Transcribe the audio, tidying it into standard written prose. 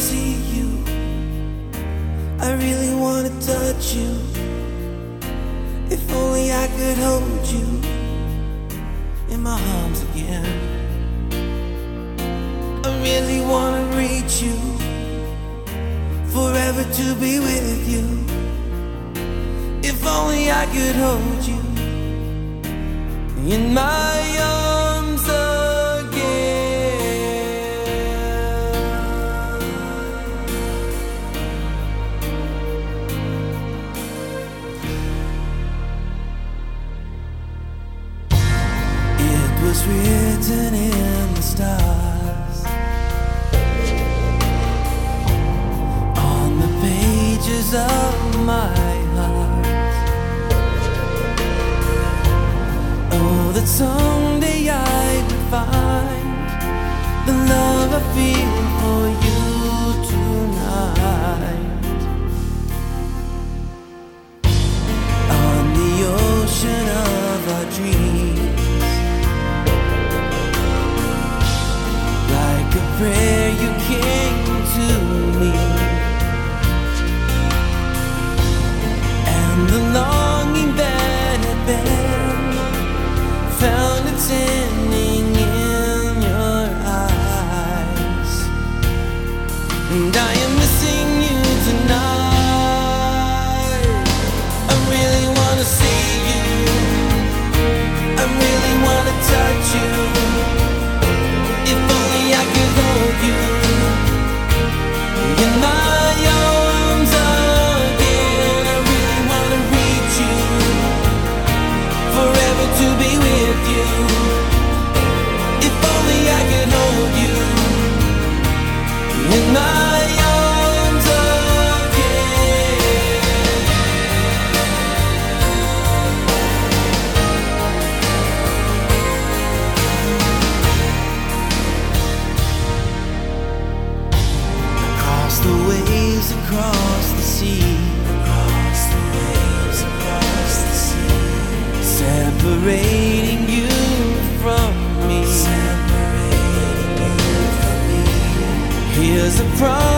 see you. I really wanna touch you. If only I could hold you in my arms again. I really wanna reach you, forever to be with you. If only I could hold you in my arms again. It was written in the stars, on the pages of my heart. Oh, that someday I would find the love I feel for you tonight. On the ocean of our dreams, like a prayer you came to me, and the longing that had been found its ending in your eyes. And I am missing you tonight. I really wanna see you, I really wanna touch you. If only I could hold you in my arms again. I really wanna reach you, forever to be with you. If only I could hold you in my arms again. Across the waves, across the sea, across the waves, across the sea, separating you from me, separating you from me. Here's a promise